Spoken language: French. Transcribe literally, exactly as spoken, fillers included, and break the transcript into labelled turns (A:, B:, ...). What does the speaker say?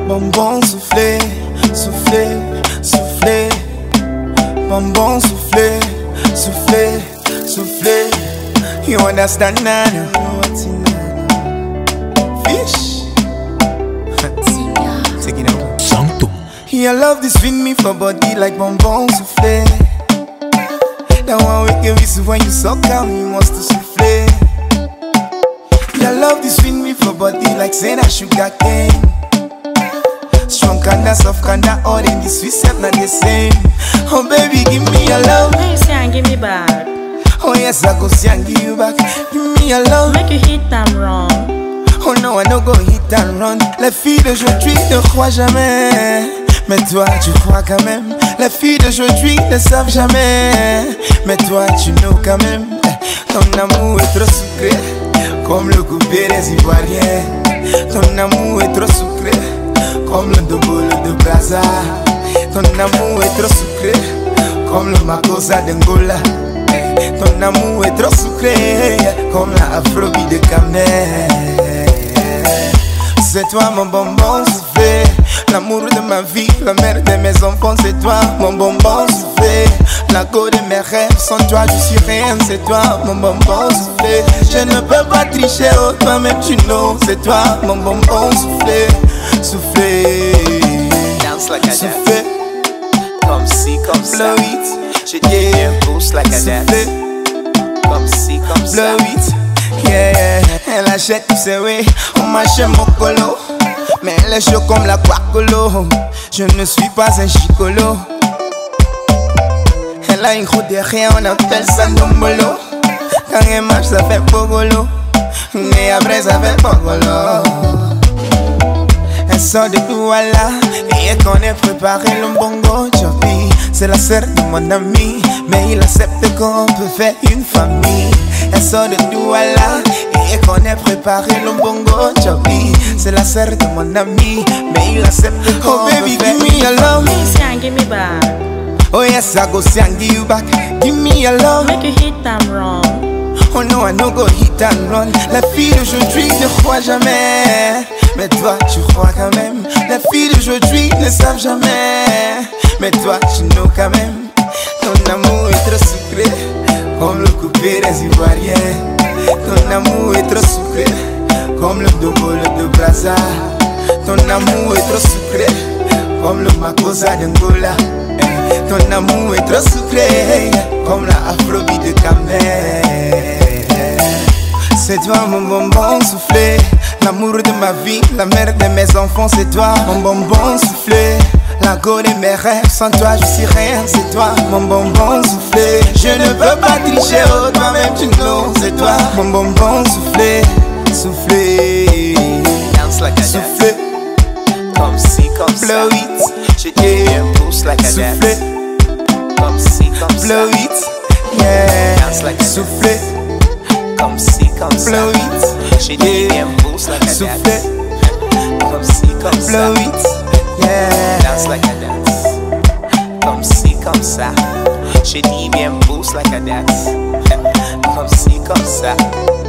A: Bonbon soufflé, soufflé, soufflé. Bonbon soufflé, soufflé, soufflé. You understand nana? Fish. Take it out.
B: Sanctum.
A: Your love this fit me for body like bonbon soufflé. That one we give you when you suck out, you must to soufflé. Your love this fit me for body like say that sugar cane. Strong kinda, soft kinda, all in this sweet set not the same. Oh baby, give me your love.
C: When you say and give me back.
A: Oh yes, I go see and give you back. Give me your love.
C: Make you hit them wrong.
A: Oh no, I no go hit and run. Les filles d'aujourd'hui ne croient jamais, mais toi tu crois quand même. Les filles d'aujourd'hui ne savent jamais, mais toi tu know quand même. Ton amour est trop sucré, comme le coupé des Ivoiriens. Ton amour est trop sucré, comme le double de Brazza. Ton amour est trop sucré, comme le Makosa d'Angola. Ton amour est trop sucré, comme la Afrobeat de Camer. C'est toi mon bonbon soufflé, l'amour de ma vie, la mère de mes enfants. C'est toi mon bonbon soufflé, la go de mes rêves. Sans toi je suis rien, c'est toi mon bonbon soufflé. Je ne peux pas tricher, oh toi-même tu know. C'est toi mon bonbon soufflé, soufflé.
D: Dance like a dance.
A: Soufflé,
D: Comme si, comme ça.
A: blow it,
D: Je dis bien boost like a dance.
A: soufflé,
D: Comme si, comme ça.
A: blow it. Yeah, elle achète tous ses way, on m'achète mon colo. Mais elle est chaud comme la guacolo. Je ne suis pas un chicolo. Elle a une gros derrière, on appelle ça nombolo. Quand elle marche, ça fait pogolo. Et après, ça fait pogolo. Elle sort de Douala et elle connaît préparer le bongo chopi. C'est la sœur de mon ami, mais il accepte qu'on peut faire une famille. Elle sort de Douala et elle connaît préparer le bongo chopi. C'est la sœur de mon ami, mais il accepte qu'on oh, baby, peut faire give me your love.
C: When you say and give me back.
A: Oh yes, I go see and give you back. Give me your love.
C: Make you hit them wrong.
A: Oh no, I no go hit and run. Les filles d'aujourd'hui ne croient jamais, mais toi tu crois quand même. Les filles d'aujourd'hui ne savent jamais, mais toi tu know quand même. Ton amour est trop sucré, comme le coupé des Ivoiriens. Ton amour est trop sucré, comme le double de Brazza. Ton amour est trop sucré, comme le Makosa d'Angola. Ton amour est trop sucré, comme la Afrobeat de Camer. C'est toi mon bonbon soufflé, l'amour de ma vie, la mère de mes enfants. C'est toi mon bonbon soufflé, la go de mes rêves. Sans toi je suis rien, c'est toi mon bonbon soufflé. Je ne peux pas tricher, oh toi-même tu know. C'est toi mon bonbon soufflé, soufflé,
D: Dance like a dance.
A: soufflé,
D: Comme si, comme ça.
A: blow it,
D: Je dis bien boost like a
A: soufflé,
D: dance. Comme si, comme ça.
A: blow it, yeah,
D: Dance like a dance.
A: soufflé,
D: Comme si, comme ça.
A: blow it,
D: Je dis bien boost like a
A: soufflé,
D: dance. Comme si, comme ça.
A: blow it, yeah.
D: Dance like a dance. Comme si, comme ça. Je dis bien boost like a dance. Comme si, comme ça.